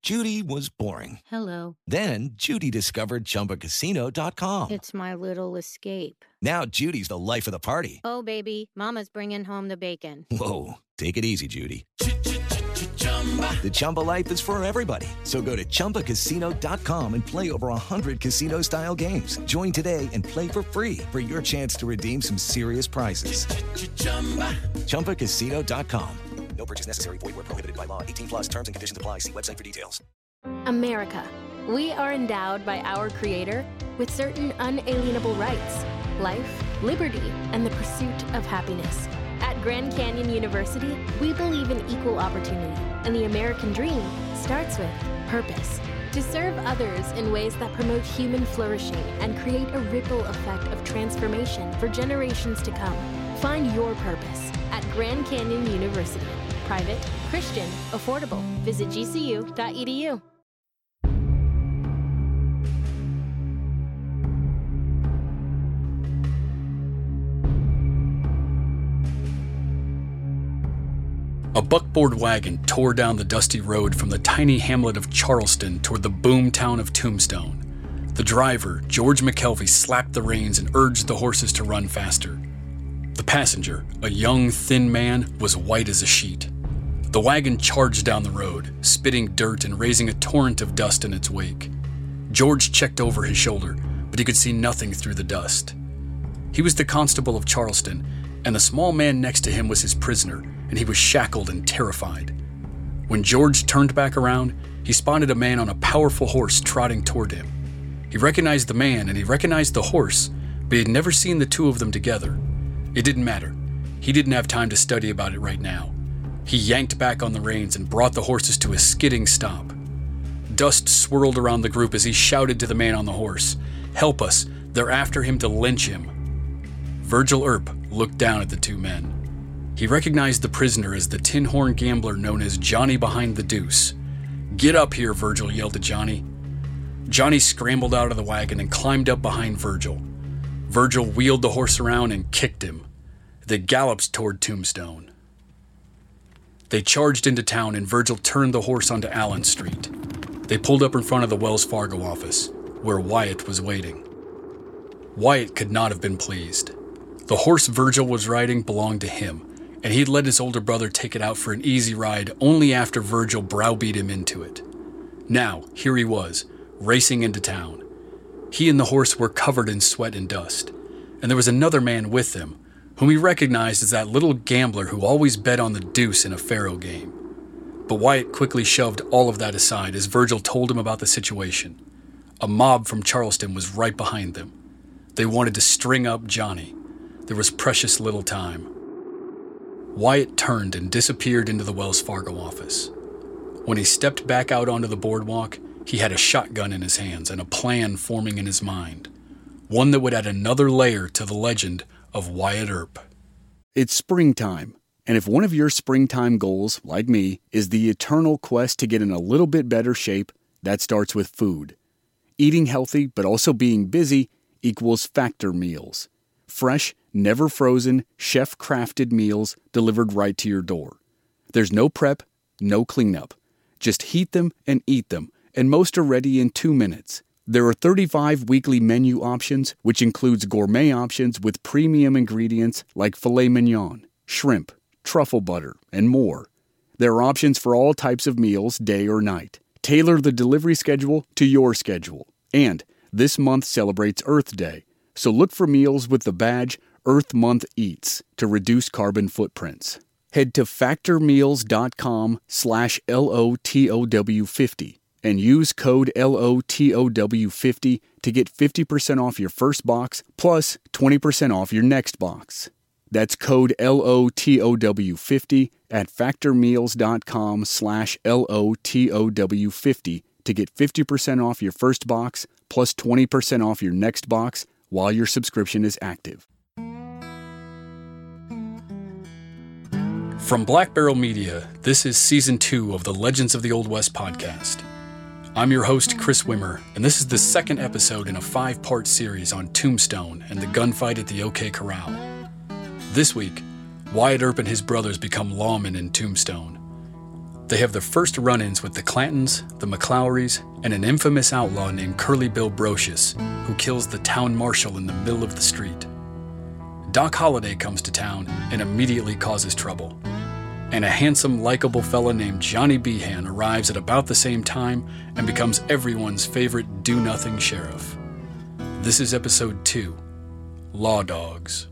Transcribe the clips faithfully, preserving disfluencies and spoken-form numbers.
Judy was boring. Hello. Then Judy discovered Chumba Casino dot com. It's my little escape. Now Judy's the life of the party. Oh, baby, mama's bringing home the bacon. Whoa, take it easy, Judy. The Chumba life is for everybody. So go to Chumba Casino dot com and play over one hundred casino-style games. Join today and play for free for your chance to redeem some serious prizes. Chumba Casino dot com. No purchase necessary. Void where prohibited by law. eighteen plus terms and conditions apply. See website for details. America. We are endowed by our Creator with certain unalienable rights: life, liberty, and the pursuit of happiness. At Grand Canyon University, we believe in equal opportunity, and the American dream starts with purpose. To serve others in ways that promote human flourishing and create a ripple effect of transformation for generations to come. Find your purpose at Grand Canyon University. Private, Christian, affordable. Visit G C U dot E D U. A buckboard wagon tore down the dusty road from the tiny hamlet of Charleston toward the boom town of Tombstone. The driver, George McKelvey, slapped the reins and urged the horses to run faster. The passenger, a young, thin man, was white as a sheet. The wagon charged down the road, spitting dirt and raising a torrent of dust in its wake. George checked over his shoulder, but he could see nothing through the dust. He was the constable of Charleston, and the small man next to him was his prisoner, and he was shackled and terrified. When George turned back around, he spotted a man on a powerful horse trotting toward him. He recognized the man and he recognized the horse, but he had never seen the two of them together. It didn't matter. He didn't have time to study about it right now. He yanked back on the reins and brought the horses to a skidding stop. Dust swirled around the group as he shouted to the man on the horse, "Help us, they're after him to lynch him." Virgil Earp looked down at the two men. He recognized the prisoner as the tin horn gambler known as Johnny Behind the Deuce. "Get up here," Virgil yelled at Johnny. Johnny scrambled out of the wagon and climbed up behind Virgil. Virgil wheeled the horse around and kicked him. They galloped toward Tombstone. They charged into town and Virgil turned the horse onto Allen Street. They pulled up in front of the Wells Fargo office, where Wyatt was waiting. Wyatt could not have been pleased. The horse Virgil was riding belonged to him, and he'd let his older brother take it out for an easy ride only after Virgil browbeat him into it. Now, here he was, racing into town. He and the horse were covered in sweat and dust, and there was another man with them, whom he recognized as that little gambler who always bet on the deuce in a faro game. But Wyatt quickly shoved all of that aside as Virgil told him about the situation. A mob from Charleston was right behind them. They wanted to string up Johnny. There was precious little time. Wyatt turned and disappeared into the Wells Fargo office. When he stepped back out onto the boardwalk, he had a shotgun in his hands and a plan forming in his mind. One that would add another layer to the legend of Wyatt Earp. It's springtime, and if one of your springtime goals, like me, is the eternal quest to get in a little bit better shape, that starts with food. Eating healthy but also being busy equals Factor meals. Fresh, never frozen, chef-crafted meals delivered right to your door. There's no prep, no cleanup. Just heat them and eat them, and most are ready in two minutes. There are thirty-five weekly menu options, which includes gourmet options with premium ingredients like filet mignon, shrimp, truffle butter, and more. There are options for all types of meals, day or night. Tailor the delivery schedule to your schedule. And this month celebrates Earth Day, so look for meals with the badge Earth Month Eats to reduce carbon footprints. Head to factormeals.com slash LOTOW50 and use code L O T O W fifty to get fifty percent off your first box plus twenty percent off your next box. That's code L O T O W fifty at factormeals.com slash L O T O W fifty to get fifty percent off your first box plus twenty percent off your next box while your subscription is active. From Black Barrel Media, this is Season two of the Legends of the Old West podcast. I'm your host, Chris Wimmer, and this is the second episode in a five-part series on Tombstone and the gunfight at the OK Corral. This week, Wyatt Earp and his brothers become lawmen in Tombstone. They have their first run-ins with the Clantons, the McClowrys, and an infamous outlaw named Curly Bill Brocious, who kills the town marshal in the middle of the street. Doc Holliday comes to town and immediately causes trouble. And a handsome, likable fella named Johnny Behan arrives at about the same time and becomes everyone's favorite do-nothing sheriff. This is episode two, Law Dogs.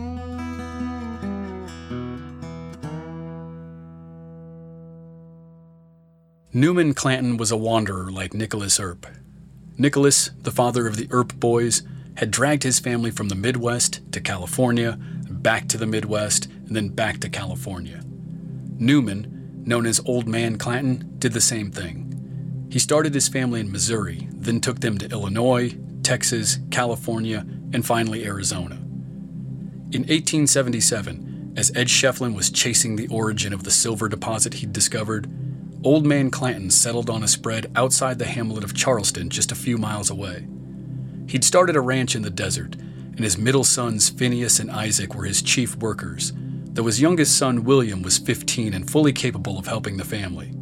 Newman Clanton was a wanderer like Nicholas Earp. Nicholas, the father of the Earp boys, had dragged his family from the Midwest to California, back to the Midwest, and then back to California. Newman, known as Old Man Clanton, did the same thing. He started his family in Missouri, then took them to Illinois, Texas, California, and finally Arizona. In eighteen seventy-seven, as Ed Shefflin was chasing the origin of the silver deposit he'd discovered, Old Man Clanton settled on a spread outside the hamlet of Charleston, just a few miles away. He'd started a ranch in the desert, and his middle sons Phineas and Isaac were his chief workers, though his youngest son William was fifteen and fully capable of helping the family.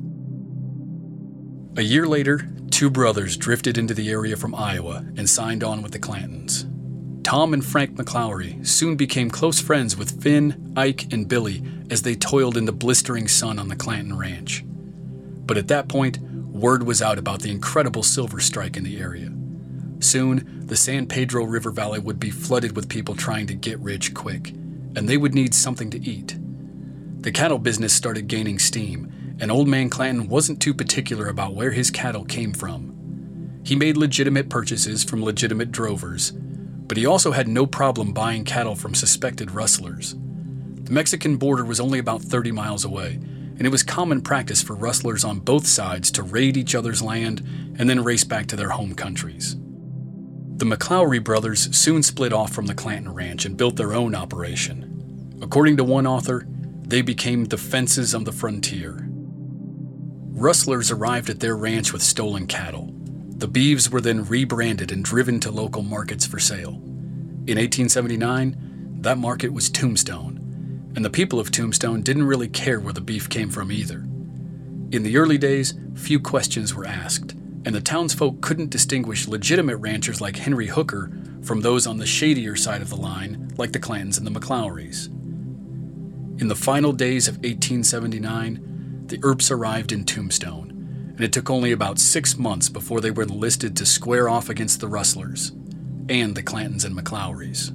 A year later, two brothers drifted into the area from Iowa and signed on with the Clantons. Tom and Frank McClowry soon became close friends with Finn, Ike, and Billy as they toiled in the blistering sun on the Clanton ranch. But at that point, word was out about the incredible silver strike in the area. Soon, the San Pedro River Valley would be flooded with people trying to get rich quick, and they would need something to eat. The cattle business started gaining steam, and Old Man Clanton wasn't too particular about where his cattle came from. He made legitimate purchases from legitimate drovers, but he also had no problem buying cattle from suspected rustlers. The Mexican border was only about thirty miles away, and it was common practice for rustlers on both sides to raid each other's land and then race back to their home countries. The McClowry brothers soon split off from the Clanton ranch and built their own operation. According to one author, they became the Fences on the Frontier. Rustlers arrived at their ranch with stolen cattle. The beeves were then rebranded and driven to local markets for sale. In eighteen seventy-nine, that market was Tombstone, and the people of Tombstone didn't really care where the beef came from either. In the early days, few questions were asked, and the townsfolk couldn't distinguish legitimate ranchers like Henry Hooker from those on the shadier side of the line like the Clantons and the McClowrys. In the final days of eighteen seventy-nine, the Earps arrived in Tombstone, and it took only about six months before they were enlisted to square off against the rustlers and the Clantons and McClowrys.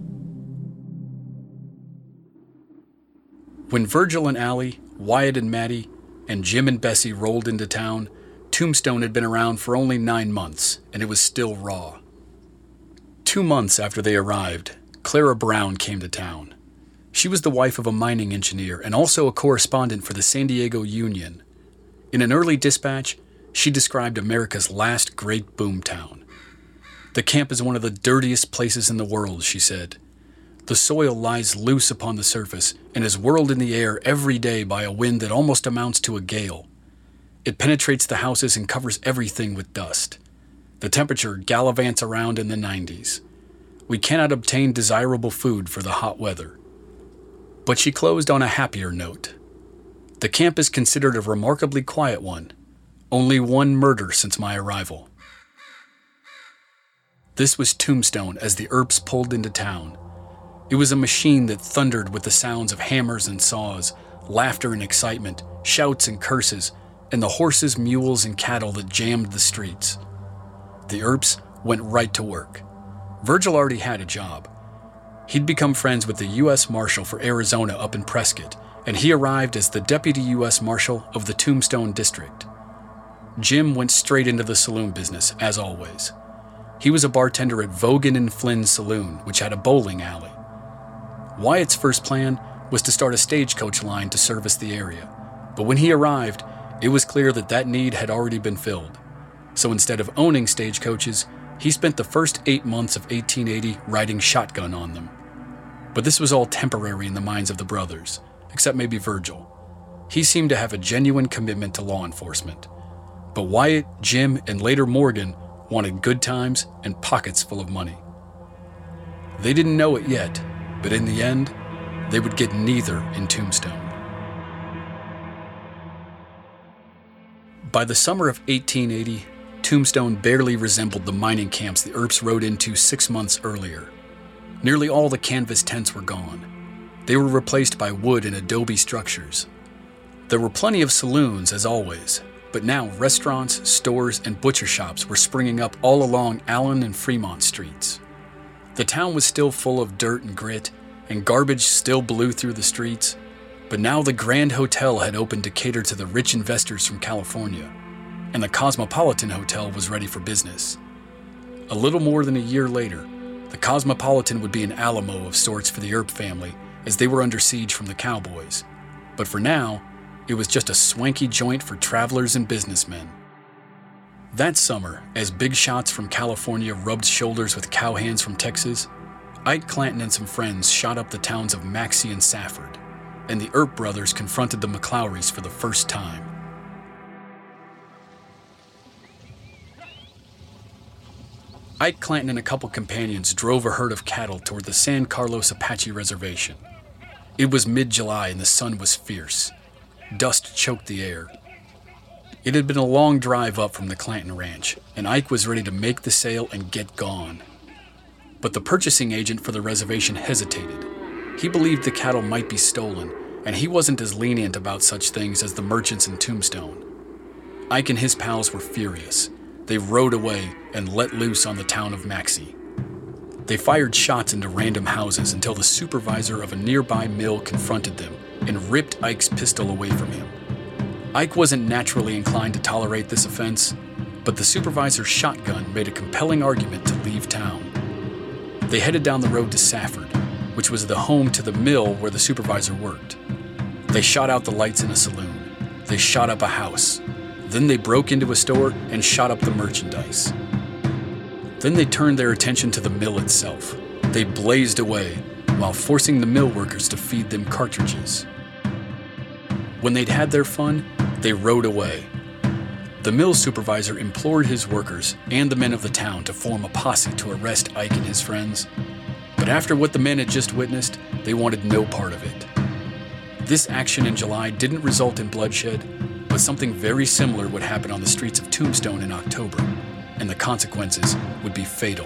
When Virgil and Allie, Wyatt and Maddie, and Jim and Bessie rolled into town, Tombstone had been around for only nine months, and it was still raw. Two months after they arrived, Clara Brown came to town. She was the wife of a mining engineer and also a correspondent for the San Diego Union. In an early dispatch, she described America's last great boomtown. "The camp is one of the dirtiest places in the world," she said. "The soil lies loose upon the surface and is whirled in the air every day by a wind that almost amounts to a gale. It penetrates the houses and covers everything with dust. The temperature gallivants around in the nineties. We cannot obtain desirable food for the hot weather." But she closed on a happier note. "The camp is considered a remarkably quiet one. Only one murder since my arrival." This was Tombstone as the Earps pulled into town. It was a machine that thundered with the sounds of hammers and saws, laughter and excitement, shouts and curses, and the horses, mules, and cattle that jammed the streets. The Earps went right to work. Virgil already had a job. He'd become friends with the U S Marshal for Arizona up in Prescott, and he arrived as the Deputy U S Marshal of the Tombstone District. Jim went straight into the saloon business, as always. He was a bartender at Vogan and Flynn's Saloon, which had a bowling alley. Wyatt's first plan was to start a stagecoach line to service the area, but when he arrived, it was clear that that need had already been filled. So instead of owning stagecoaches, he spent the first eight months of eighteen eighty riding shotgun on them. But this was all temporary in the minds of the brothers, except maybe Virgil. He seemed to have a genuine commitment to law enforcement. But Wyatt, Jim, and later Morgan wanted good times and pockets full of money. They didn't know it yet, but in the end, they would get neither in Tombstone. By the summer of eighteen eighty, Tombstone barely resembled the mining camps the Earps rode into six months earlier. Nearly all the canvas tents were gone. They were replaced by wood and adobe structures. There were plenty of saloons, as always, but now restaurants, stores, and butcher shops were springing up all along Allen and Fremont streets. The town was still full of dirt and grit, and garbage still blew through the streets, but now the Grand Hotel had opened to cater to the rich investors from California, and the Cosmopolitan Hotel was ready for business. A little more than a year later, the Cosmopolitan would be an Alamo of sorts for the Earp family as they were under siege from the cowboys. But for now, it was just a swanky joint for travelers and businessmen. That summer, as big shots from California rubbed shoulders with cowhands from Texas, Ike Clanton and some friends shot up the towns of Maxey and Safford, and the Earp brothers confronted the McLowrys for the first time. Ike Clanton and a couple companions drove a herd of cattle toward the San Carlos Apache Reservation. It was mid-July and the sun was fierce. Dust choked the air. It had been a long drive up from the Clanton ranch, and Ike was ready to make the sale and get gone. But the purchasing agent for the reservation hesitated. He believed the cattle might be stolen, and he wasn't as lenient about such things as the merchants in Tombstone. Ike and his pals were furious. They rode away and let loose on the town of Maxey. They fired shots into random houses until the supervisor of a nearby mill confronted them and ripped Ike's pistol away from him. Ike wasn't naturally inclined to tolerate this offense, but the supervisor's shotgun made a compelling argument to leave town. They headed down the road to Safford, which was the home to the mill where the supervisor worked. They shot out the lights in a saloon. They shot up a house. Then they broke into a store and shot up the merchandise. Then they turned their attention to the mill itself. They blazed away while forcing the mill workers to feed them cartridges. When they'd had their fun, they rode away. The mill supervisor implored his workers and the men of the town to form a posse to arrest Ike and his friends. But after what the men had just witnessed, they wanted no part of it. This action in July didn't result in bloodshed, but something very similar would happen on the streets of Tombstone in October, and the consequences would be fatal.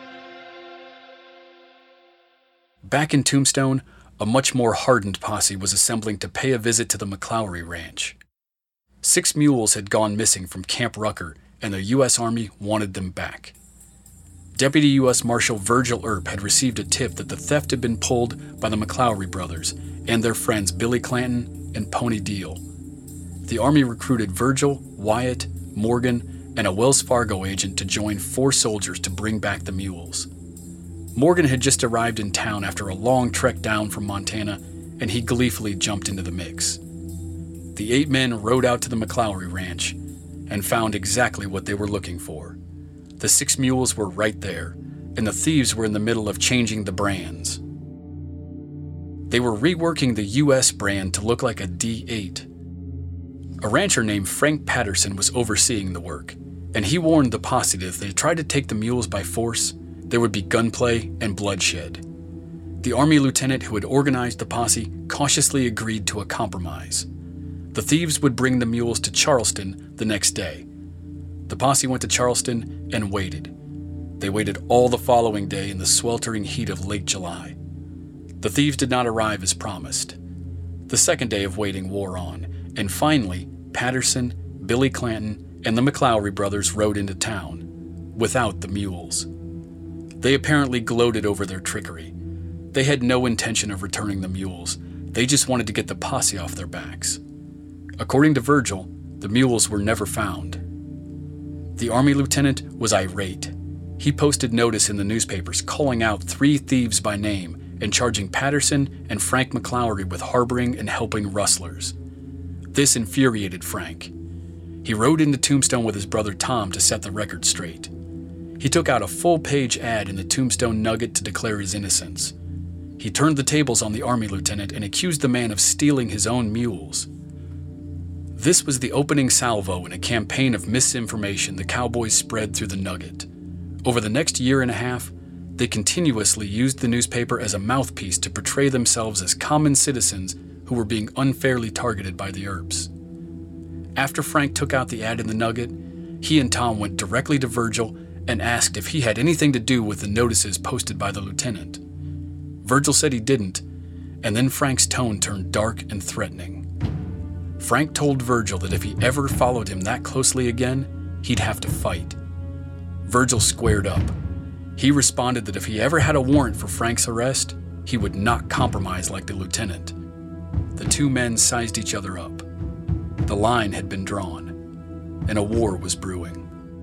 Back in Tombstone, a much more hardened posse was assembling to pay a visit to the McLowry Ranch. Six mules had gone missing from Camp Rucker, and the U S Army wanted them back. Deputy U S Marshal Virgil Earp had received a tip that the theft had been pulled by the McLowry brothers and their friends Billy Clanton and Pony Deal. The Army recruited Virgil, Wyatt, Morgan, and a Wells Fargo agent to join four soldiers to bring back the mules. Morgan had just arrived in town after a long trek down from Montana, and he gleefully jumped into the mix. The eight men rode out to the McLowry Ranch and found exactly what they were looking for. The six mules were right there, and the thieves were in the middle of changing the brands. They were reworking the U S brand to look like a D eight. A rancher named Frank Patterson was overseeing the work, and he warned the posse that if they tried to take the mules by force, there would be gunplay and bloodshed. The Army lieutenant who had organized the posse cautiously agreed to a compromise. The thieves would bring the mules to Charleston the next day. The posse went to Charleston and waited. They waited all the following day in the sweltering heat of late July. The thieves did not arrive as promised. The second day of waiting wore on, and finally, Patterson, Billy Clanton, and the McLowry brothers rode into town, without the mules. They apparently gloated over their trickery. They had no intention of returning the mules. They just wanted to get the posse off their backs. According to Virgil, the mules were never found. The Army lieutenant was irate. He posted notice in the newspapers calling out three thieves by name and charging Patterson and Frank McLowry with harboring and helping rustlers. This infuriated Frank. He rode into Tombstone with his brother Tom to set the record straight. He took out a full-page ad in the Tombstone Nugget to declare his innocence. He turned the tables on the Army lieutenant and accused the man of stealing his own mules. This was the opening salvo in a campaign of misinformation the cowboys spread through the Nugget. Over the next year and a half, they continuously used the newspaper as a mouthpiece to portray themselves as common citizens who were being unfairly targeted by the Earps. After Frank took out the ad in the Nugget, he and Tom went directly to Virgil and asked if he had anything to do with the notices posted by the lieutenant. Virgil said he didn't, and then Frank's tone turned dark and threatening. Frank told Virgil that if he ever followed him that closely again, he'd have to fight. Virgil squared up. He responded that if he ever had a warrant for Frank's arrest, he would not compromise like the lieutenant. The two men sized each other up. The line had been drawn, and a war was brewing.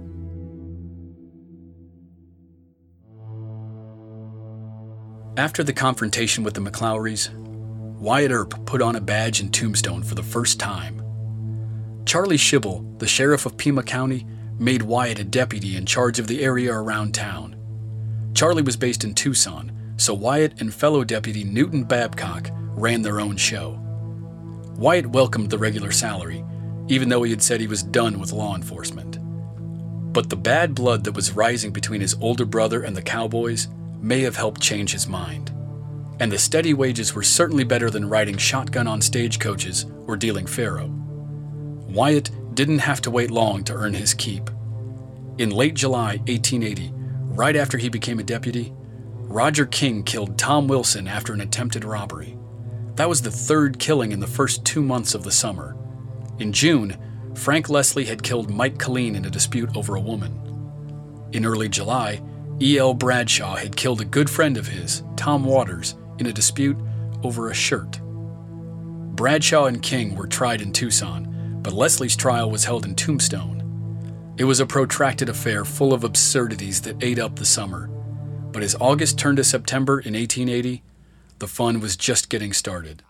After the confrontation with the McLauries, Wyatt Earp put on a badge in Tombstone for the first time. Charlie Schibel, the sheriff of Pima County, made Wyatt a deputy in charge of the area around town. Charlie was based in Tucson, so Wyatt and fellow deputy Newton Babcock ran their own show. Wyatt welcomed the regular salary, even though he had said he was done with law enforcement. But the bad blood that was rising between his older brother and the Cowboys may have helped change his mind. And the steady wages were certainly better than riding shotgun on stagecoaches or dealing faro. Wyatt didn't have to wait long to earn his keep. In late July eighteen eighty, right after he became a deputy, Roger King killed Tom Wilson after an attempted robbery. That was the third killing in the first two months of the summer. In June, Frank Leslie had killed Mike Colleen in a dispute over a woman. In early July, E L Bradshaw had killed a good friend of his, Tom Waters, in a dispute over a shirt. Bradshaw and King were tried in Tucson, but Leslie's trial was held in Tombstone. It was a protracted affair full of absurdities that ate up the summer. But as August turned to September in eighteen eighty, the fun was just getting started.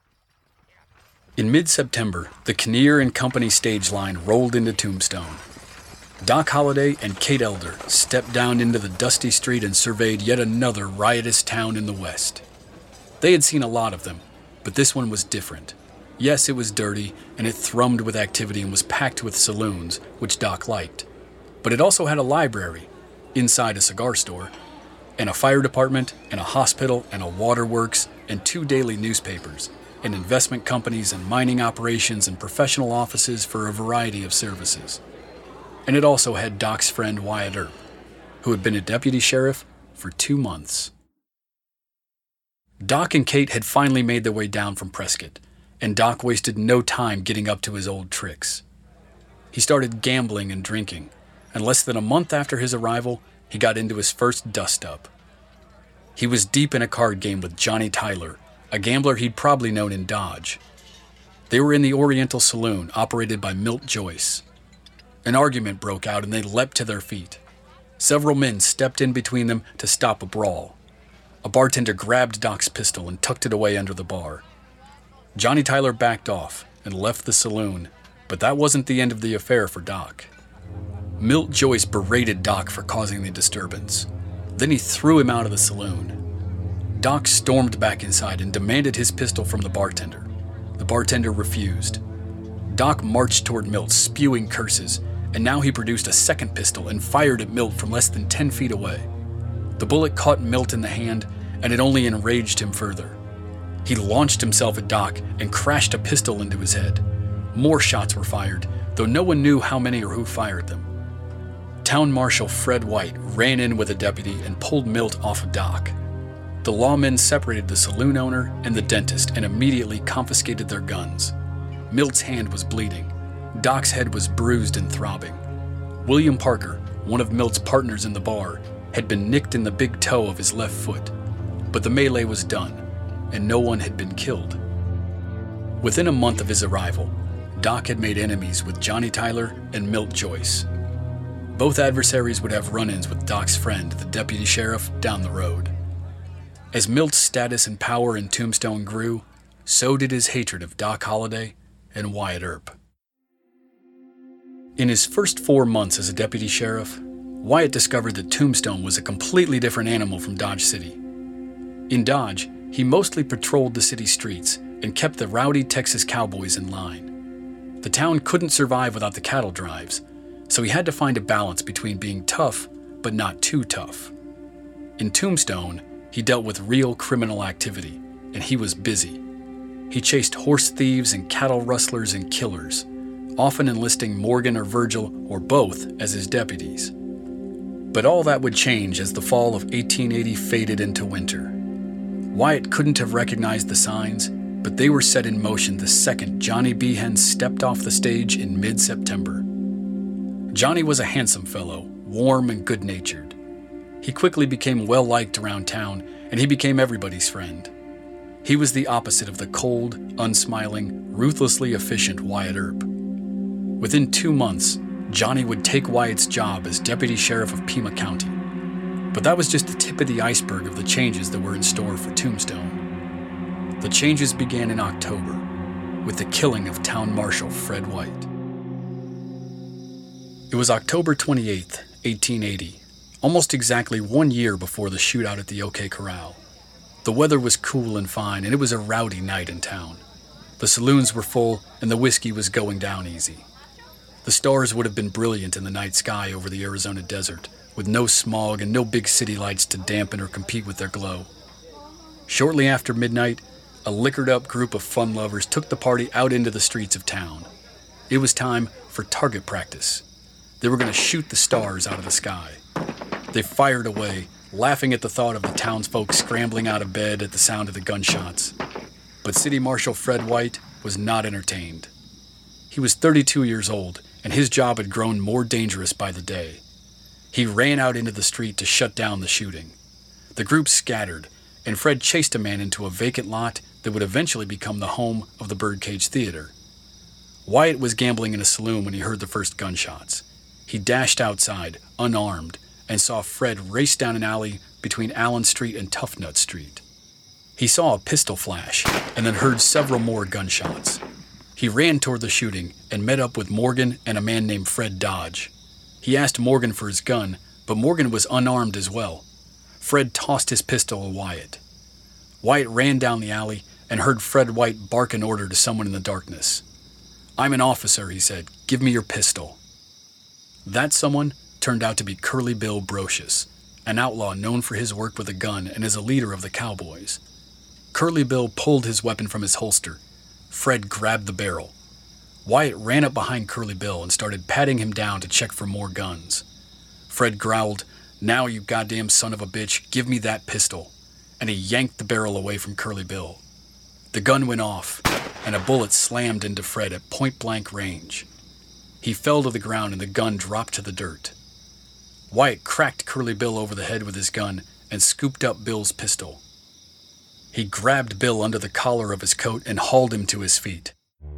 In mid-September, the Kinnear and Company stage line rolled into Tombstone. Doc Holliday and Kate Elder stepped down into the dusty street and surveyed yet another riotous town in the West. They had seen a lot of them, but this one was different. Yes, it was dirty, and it thrummed with activity and was packed with saloons, which Doc liked. But it also had a library, inside a cigar store, and a fire department, and a hospital, and a waterworks, and two daily newspapers, and investment companies and mining operations and professional offices for a variety of services. And it also had Doc's friend Wyatt Earp, who had been a deputy sheriff for two months. Doc and Kate had finally made their way down from Prescott, and Doc wasted no time getting up to his old tricks. He started gambling and drinking, and less than a month after his arrival, he got into his first dust-up. He was deep in a card game with Johnny Tyler, a gambler he'd probably known in Dodge. They were in the Oriental Saloon, operated by Milt Joyce. An argument broke out and they leapt to their feet. Several men stepped in between them to stop a brawl. A bartender grabbed Doc's pistol and tucked it away under the bar. Johnny Tyler backed off and left the saloon, but that wasn't the end of the affair for Doc. Milt Joyce berated Doc for causing the disturbance. Then he threw him out of the saloon. Doc stormed back inside and demanded his pistol from the bartender. The bartender refused. Doc marched toward Milt, spewing curses, and now he produced a second pistol and fired at Milt from less than ten feet away. The bullet caught Milt in the hand, and it only enraged him further. He launched himself at Doc and crashed a pistol into his head. More shots were fired, though no one knew how many or who fired them. Town Marshal Fred White ran in with a deputy and pulled Milt off of Doc. The lawmen separated the saloon owner and the dentist and immediately confiscated their guns. Milt's hand was bleeding. Doc's head was bruised and throbbing. William Parker, one of Milt's partners in the bar, had been nicked in the big toe of his left foot. But the melee was done, and no one had been killed. Within a month of his arrival, Doc had made enemies with Johnny Tyler and Milt Joyce. Both adversaries would have run-ins with Doc's friend, the deputy sheriff, down the road. As Milt's status and power in Tombstone grew, so did his hatred of Doc Holliday and Wyatt Earp. In his first four months as a deputy sheriff, Wyatt discovered that Tombstone was a completely different animal from Dodge City. In Dodge, he mostly patrolled the city streets and kept the rowdy Texas cowboys in line. The town couldn't survive without the cattle drives, so he had to find a balance between being tough but not too tough. In Tombstone, he dealt with real criminal activity, and he was busy. He chased horse thieves and cattle rustlers and killers, often enlisting Morgan or Virgil or both as his deputies. But all that would change as the fall of eighteen eighty faded into winter. Wyatt couldn't have recognized the signs, but they were set in motion the second Johnny Behan stepped off the stage in mid-September. Johnny was a handsome fellow, warm and good-natured. He quickly became well-liked around town, and he became everybody's friend. He was the opposite of the cold, unsmiling, ruthlessly efficient Wyatt Earp. Within two months, Johnny would take Wyatt's job as Deputy Sheriff of Pima County. But that was just the tip of the iceberg of the changes that were in store for Tombstone. The changes began in October, with the killing of Town Marshal Fred White. It was October twenty-eighth, eighteen eighty, almost exactly one year before the shootout at the OK Corral. The weather was cool and fine, and it was a rowdy night in town. The saloons were full, and the whiskey was going down easy. The stars would have been brilliant in the night sky over the Arizona desert, with no smog and no big city lights to dampen or compete with their glow. Shortly after midnight, a liquored-up group of fun lovers took the party out into the streets of town. It was time for target practice. They were going to shoot the stars out of the sky. They fired away, laughing at the thought of the townsfolk scrambling out of bed at the sound of the gunshots. But City Marshal Fred White was not entertained. He was thirty-two years old, and his job had grown more dangerous by the day. He ran out into the street to shut down the shooting. The group scattered, and Fred chased a man into a vacant lot that would eventually become the home of the Birdcage Theater. Wyatt was gambling in a saloon when he heard the first gunshots. He dashed outside, unarmed, and saw Fred race down an alley between Allen Street and Toughnut Street. He saw a pistol flash, and then heard several more gunshots. He ran toward the shooting and met up with Morgan and a man named Fred Dodge. He asked Morgan for his gun, but Morgan was unarmed as well. Fred tossed his pistol at Wyatt. Wyatt ran down the alley and heard Fred White bark an order to someone in the darkness. "I'm an officer," he said. "Give me your pistol." That someone turned out to be Curly Bill Brocious, an outlaw known for his work with a gun and as a leader of the cowboys. Curly Bill pulled his weapon from his holster. Fred grabbed the barrel. Wyatt ran up behind Curly Bill and started patting him down to check for more guns. Fred growled, "Now, you goddamn son of a bitch, give me that pistol," and he yanked the barrel away from Curly Bill. The gun went off, and a bullet slammed into Fred at point-blank range. He fell to the ground and the gun dropped to the dirt. Wyatt cracked Curly Bill over the head with his gun and scooped up Bill's pistol. He grabbed Bill under the collar of his coat and hauled him to his feet.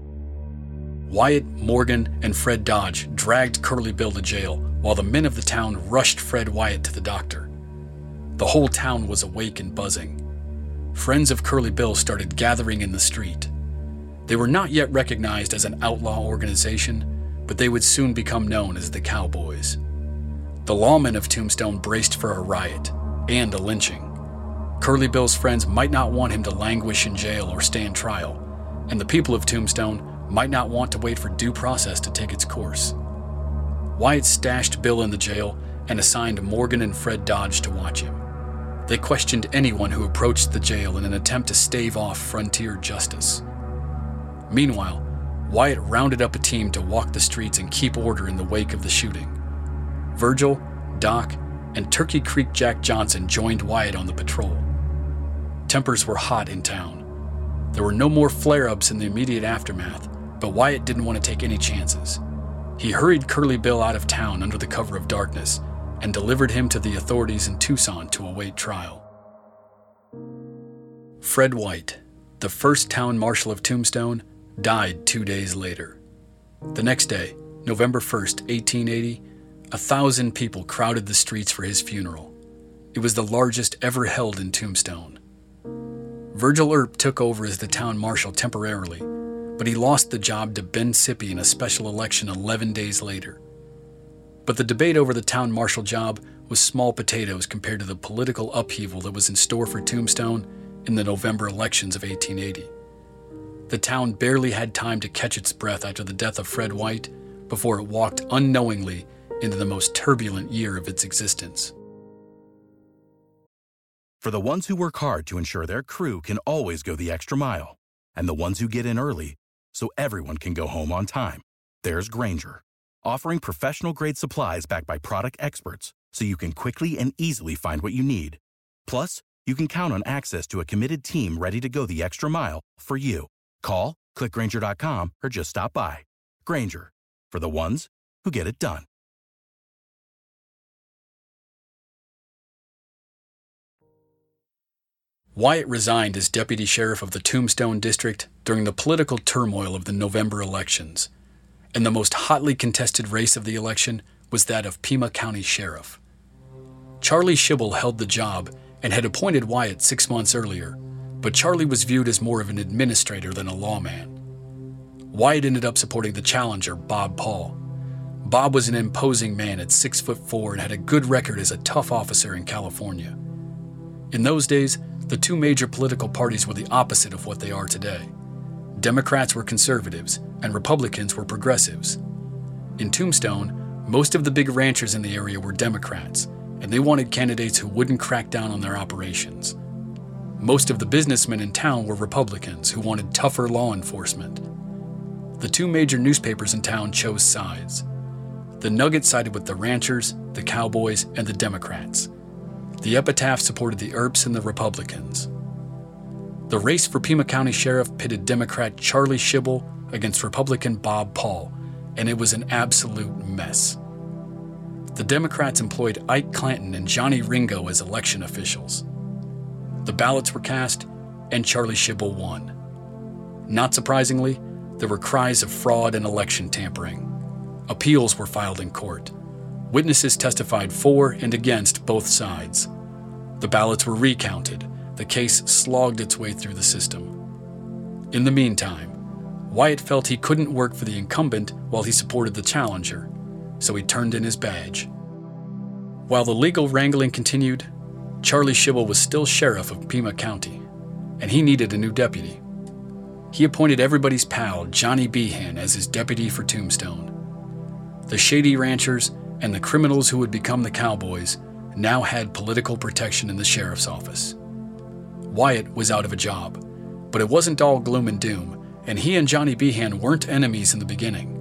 Wyatt, Morgan, and Fred Dodge dragged Curly Bill to jail while the men of the town rushed Fred Wyatt to the doctor. The whole town was awake and buzzing. Friends of Curly Bill started gathering in the street. They were not yet recognized as an outlaw organization, but they would soon become known as the Cowboys. The lawmen of Tombstone braced for a riot and a lynching. Curly Bill's friends might not want him to languish in jail or stand trial, and the people of Tombstone might not want to wait for due process to take its course. Wyatt stashed Bill in the jail and assigned Morgan and Fred Dodge to watch him. They questioned anyone who approached the jail in an attempt to stave off frontier justice. Meanwhile, Wyatt rounded up a team to walk the streets and keep order in the wake of the shooting. Virgil, Doc, and Turkey Creek Jack Johnson joined Wyatt on the patrol. Tempers were hot in town. There were no more flare-ups in the immediate aftermath, but Wyatt didn't want to take any chances. He hurried Curly Bill out of town under the cover of darkness and delivered him to the authorities in Tucson to await trial. Fred White, the first town marshal of Tombstone, died two days later. The next day, November first, eighteen eighty, a thousand people crowded the streets for his funeral. It was the largest ever held in Tombstone. Virgil Earp took over as the town marshal temporarily, but he lost the job to Ben Sippy in a special election eleven days later. But the debate over the town marshal job was small potatoes compared to the political upheaval that was in store for Tombstone in the November elections of eighteen eighty. The town barely had time to catch its breath after the death of Fred White before it walked unknowingly into the most turbulent year of its existence. For the ones who work hard to ensure their crew can always go the extra mile, and the ones who get in early so everyone can go home on time, there's Grainger, offering professional-grade supplies backed by product experts so you can quickly and easily find what you need. Plus, you can count on access to a committed team ready to go the extra mile for you. Call, click Grainger dot com, or just stop by. Grainger, for the ones who get it done. Wyatt resigned as deputy sheriff of the Tombstone District during the political turmoil of the November elections, and the most hotly contested race of the election was that of Pima County Sheriff. Charlie Schibel held the job and had appointed Wyatt six months earlier, but Charlie was viewed as more of an administrator than a lawman. Wyatt ended up supporting the challenger, Bob Paul. Bob was an imposing man at six foot four and had a good record as a tough officer in California. In those days, the two major political parties were the opposite of what they are today. Democrats were conservatives, and Republicans were progressives. In Tombstone, most of the big ranchers in the area were Democrats, and they wanted candidates who wouldn't crack down on their operations. Most of the businessmen in town were Republicans who wanted tougher law enforcement. The two major newspapers in town chose sides. The Nugget sided with the ranchers, the cowboys, and the Democrats. The Epitaph supported the Earps and the Republicans. The race for Pima County Sheriff pitted Democrat Charlie Schibel against Republican Bob Paul, and it was an absolute mess. The Democrats employed Ike Clanton and Johnny Ringo as election officials. The ballots were cast, and Charlie Schibel won. Not surprisingly, there were cries of fraud and election tampering. Appeals were filed in court. Witnesses testified for and against both sides. The ballots were recounted. The case slogged its way through the system. In the meantime, Wyatt felt he couldn't work for the incumbent while he supported the challenger, so he turned in his badge. While the legal wrangling continued, Charlie Schibel was still sheriff of Pima County, and he needed a new deputy. He appointed everybody's pal, Johnny Behan, as his deputy for Tombstone. The shady ranchers and the criminals who would become the cowboys now had political protection in the sheriff's office. Wyatt was out of a job, but it wasn't all gloom and doom, and he and Johnny Behan weren't enemies in the beginning.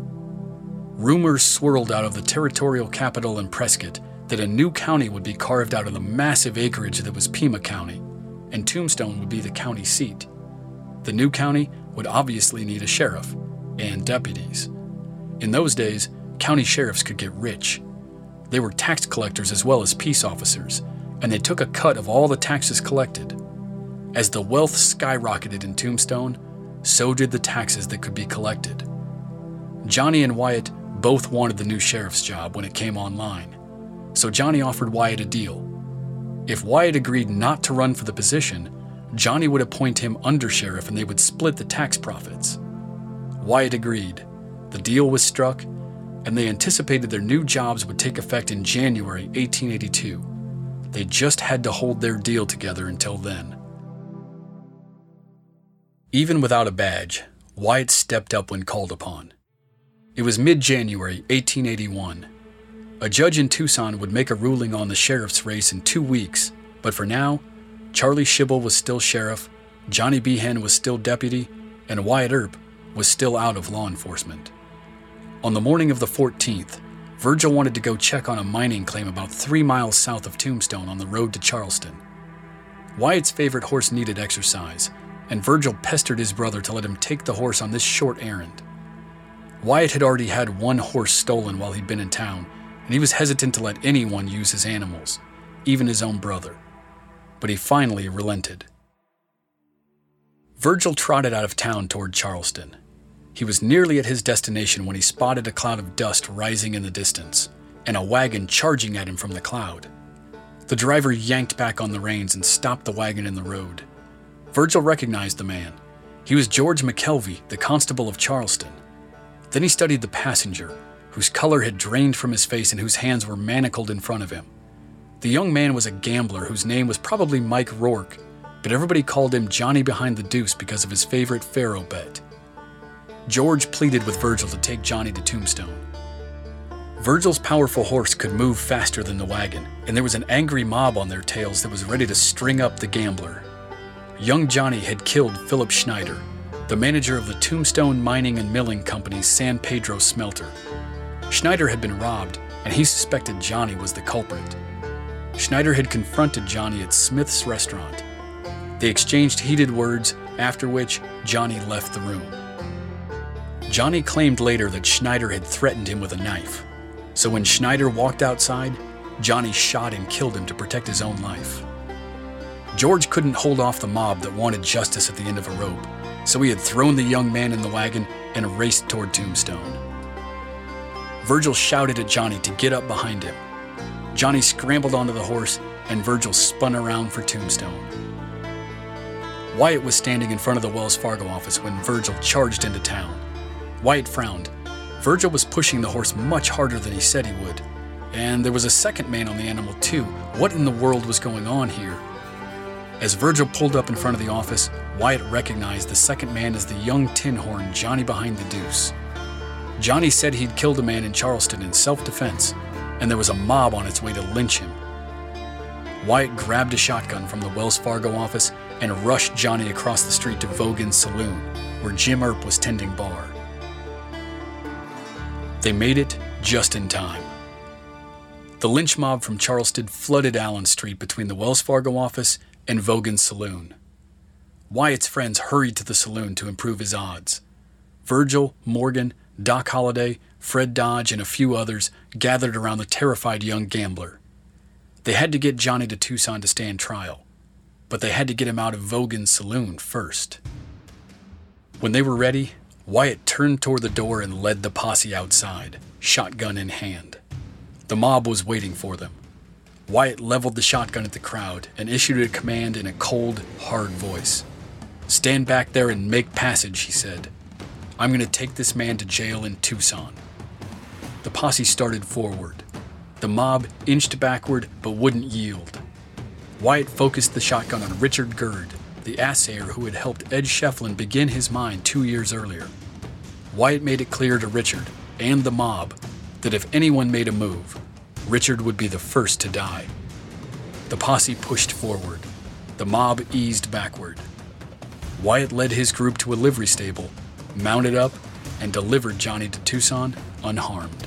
Rumors swirled out of the territorial capital in Prescott that a new county would be carved out of the massive acreage that was Pima County, and Tombstone would be the county seat. The new county would obviously need a sheriff and deputies. In those days, county sheriffs could get rich. They were tax collectors as well as peace officers, and they took a cut of all the taxes collected. As the wealth skyrocketed in Tombstone, so did the taxes that could be collected. Johnny and Wyatt both wanted the new sheriff's job when it came online, so Johnny offered Wyatt a deal. If Wyatt agreed not to run for the position, Johnny would appoint him undersheriff and they would split the tax profits. Wyatt agreed. The deal was struck, and they anticipated their new jobs would take effect in January eighteen eighty-two. They just had to hold their deal together until then. Even without a badge, Wyatt stepped up when called upon. It was mid-January eighteen eighty-one. A judge in Tucson would make a ruling on the sheriff's race in two weeks, but for now, Charlie Schibel was still sheriff, Johnny Behan was still deputy, and Wyatt Earp was still out of law enforcement. On the morning of the fourteenth, Virgil wanted to go check on a mining claim about three miles south of Tombstone on the road to Charleston. Wyatt's favorite horse needed exercise, and Virgil pestered his brother to let him take the horse on this short errand. Wyatt had already had one horse stolen while he'd been in town, and he was hesitant to let anyone use his animals, even his own brother. But he finally relented. Virgil trotted out of town toward Charleston. He was nearly at his destination when he spotted a cloud of dust rising in the distance, and a wagon charging at him from the cloud. The driver yanked back on the reins and stopped the wagon in the road. Virgil recognized the man. He was George McKelvey, the constable of Charleston. Then he studied the passenger, whose color had drained from his face and whose hands were manacled in front of him. The young man was a gambler whose name was probably Mike Rourke, but everybody called him Johnny Behind the Deuce because of his favorite faro bet. George pleaded with Virgil to take Johnny to Tombstone. Virgil's powerful horse could move faster than the wagon, and there was an angry mob on their tails that was ready to string up the gambler. Young Johnny had killed Philip Schneider, the manager of the Tombstone Mining and Milling Company's San Pedro smelter. Schneider had been robbed, and he suspected Johnny was the culprit. Schneider had confronted Johnny at Smith's restaurant. They exchanged heated words, after which Johnny left the room. Johnny claimed later that Schneider had threatened him with a knife. So when Schneider walked outside, Johnny shot and killed him to protect his own life. George couldn't hold off the mob that wanted justice at the end of a rope, so he had thrown the young man in the wagon and raced toward Tombstone. Virgil shouted at Johnny to get up behind him. Johnny scrambled onto the horse, and Virgil spun around for Tombstone. Wyatt was standing in front of the Wells Fargo office when Virgil charged into town. Wyatt frowned. Virgil was pushing the horse much harder than he said he would. And there was a second man on the animal too. What in the world was going on here? As Virgil pulled up in front of the office, Wyatt recognized the second man as the young tin horn Johnny behind the deuce. Johnny said he'd killed a man in Charleston in self-defense, and there was a mob on its way to lynch him. Wyatt grabbed a shotgun from the Wells Fargo office and rushed Johnny across the street to Vogan's Saloon, where Jim Earp was tending bar. They made it just in time. The lynch mob from Charleston flooded Allen Street between the Wells Fargo office and Vogan's Saloon. Wyatt's friends hurried to the saloon to improve his odds. Virgil, Morgan, Doc Holliday, Fred Dodge, and a few others gathered around the terrified young gambler. They had to get Johnny to Tucson to stand trial, but they had to get him out of Vogan's Saloon first. When they were ready, Wyatt turned toward the door and led the posse outside, shotgun in hand. The mob was waiting for them. Wyatt leveled the shotgun at the crowd and issued a command in a cold, hard voice. "Stand back there and make passage," he said. "I'm going to take this man to jail in Tucson." The posse started forward. The mob inched backward but wouldn't yield. Wyatt focused the shotgun on Richard Gerd, the assayer who had helped Ed Shefflin begin his mine two years earlier. Wyatt made it clear to Richard and the mob that if anyone made a move, Richard would be the first to die. The posse pushed forward. The mob eased backward. Wyatt led his group to a livery stable, mounted up, and delivered Johnny to Tucson unharmed.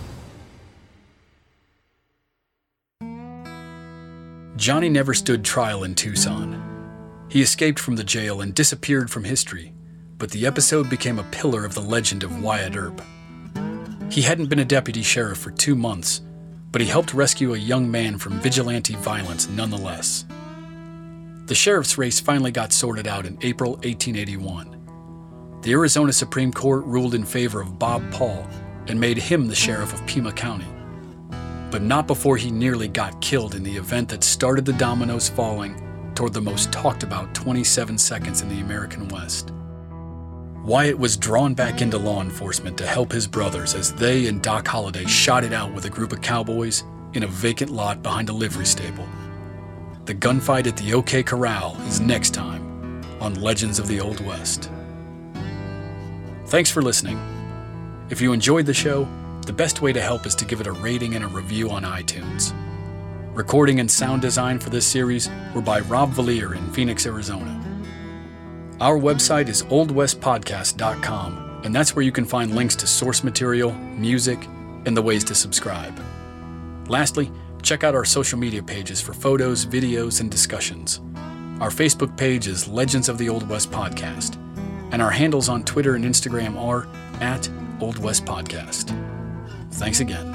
Johnny never stood trial in Tucson. He escaped from the jail and disappeared from history, but the episode became a pillar of the legend of Wyatt Earp. He hadn't been a deputy sheriff for two months, but he helped rescue a young man from vigilante violence nonetheless. The sheriff's race finally got sorted out in April eighteen eighty-one. The Arizona Supreme Court ruled in favor of Bob Paul and made him the sheriff of Pima County. But not before he nearly got killed in the event that started the dominoes falling toward the most talked about twenty-seven seconds in the American West. Wyatt was drawn back into law enforcement to help his brothers as they and Doc Holliday shot it out with a group of cowboys in a vacant lot behind a livery stable. The gunfight at the OK Corral is next time on Legends of the Old West. Thanks for listening. If you enjoyed the show, the best way to help is to give it a rating and a review on iTunes. Recording and sound design for this series were by Rob Valier in Phoenix, Arizona. Our website is old west podcast dot com, and that's where you can find links to source material, music, and the ways to subscribe. Lastly, check out our social media pages for photos, videos, and discussions. Our Facebook page is Legends of the Old West Podcast, and our handles on Twitter and Instagram are at Old West Podcast. Thanks again.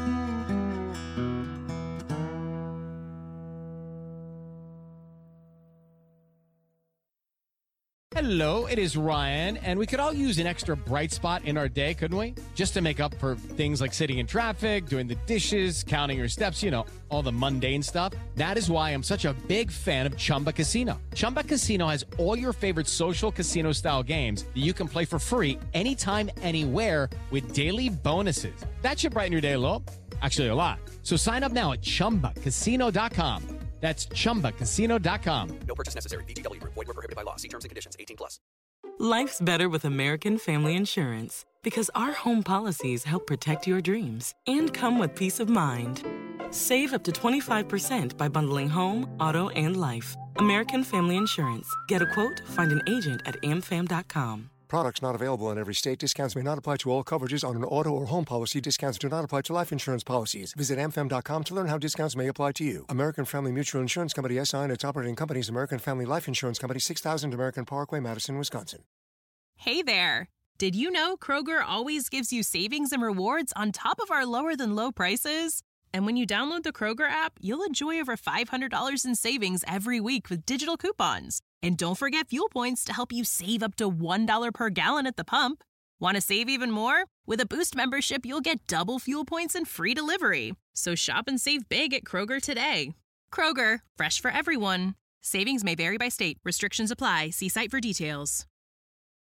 Hello, it is Ryan, and we could all use an extra bright spot in our day, couldn't we? Just to make up for things like sitting in traffic, doing the dishes, counting your steps, you know, all the mundane stuff. That is why I'm such a big fan of Chumba Casino. Chumba Casino has all your favorite social casino-style games that you can play for free anytime, anywhere with daily bonuses. That should brighten your day a little. Actually, a lot. So sign up now at chumba casino dot com. That's chumba casino dot com. No purchase necessary. V G W Group. Void where prohibited by law. See terms and conditions. eighteen plus. Life's better with American Family Insurance because our home policies help protect your dreams and come with peace of mind. Save up to twenty-five percent by bundling home, auto, and life. American Family Insurance. Get a quote, find an agent at a m fam dot com. Products not available in every state. Discounts may not apply to all coverages on an auto or home policy. Discounts do not apply to life insurance policies. Visit a m f m dot com to learn how discounts may apply to you. American Family Mutual Insurance Company, S I and its operating companies, American Family Life Insurance Company, six thousand American Parkway, Madison, Wisconsin. Hey there! Did you know Kroger always gives you savings and rewards on top of our lower-than-low prices? And when you download the Kroger app, you'll enjoy over five hundred dollars in savings every week with digital coupons. And don't forget fuel points to help you save up to one dollar per gallon at the pump. Want to save even more? With a Boost membership, you'll get double fuel points and free delivery. So shop and save big at Kroger today. Kroger, fresh for everyone. Savings may vary by state. Restrictions apply. See site for details.